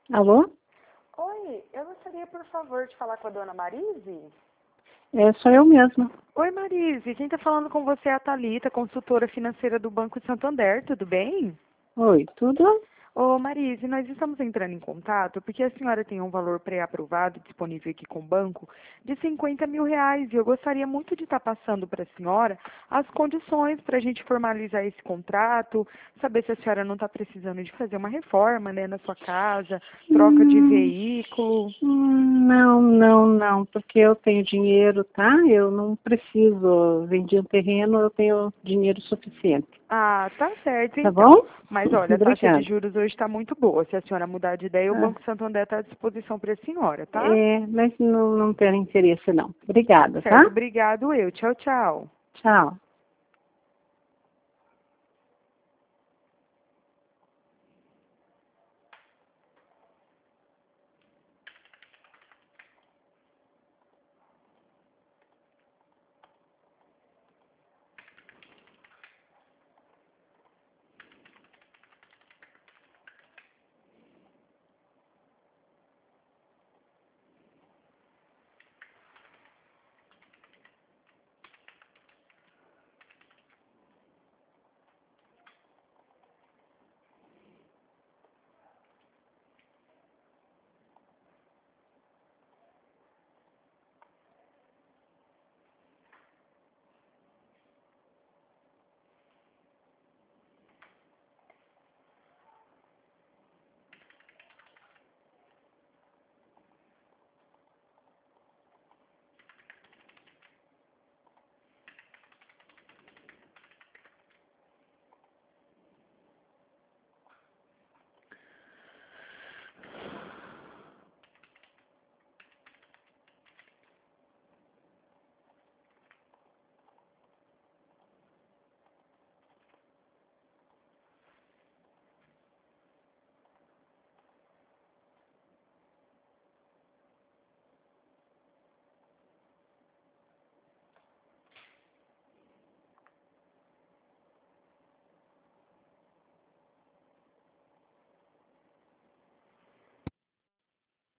Alô? Oi, eu gostaria, por favor, de falar com a dona Marise. Sou eu mesma. Oi, Marise, quem está falando com você é a Thalita, consultora financeira do Banco Santander, tudo bem? Oi, tudo? Ô, Marise, nós estamos entrando em contato porque a senhora tem um valor pré-aprovado disponível aqui com o banco de R$ 50.000 e eu gostaria muito de estar passando para a senhora as condições para a gente formalizar esse contrato, saber se a senhora não está precisando de fazer uma reforma, né, na sua casa, troca de veículo. Não, porque eu tenho dinheiro, tá? Eu não preciso, vendi um terreno, eu tenho dinheiro suficiente. Ah, tá certo, Tá então. bom? Mas olha, a taxa de Obrigada. juros hoje está muito boa. Se a senhora mudar de ideia, o Ah, Banco Santander está à disposição para a senhora, tá? mas não tenho interesse não. Tá Obrigada, certo. tá? Obrigado, eu. Tchau, tchau. Tchau.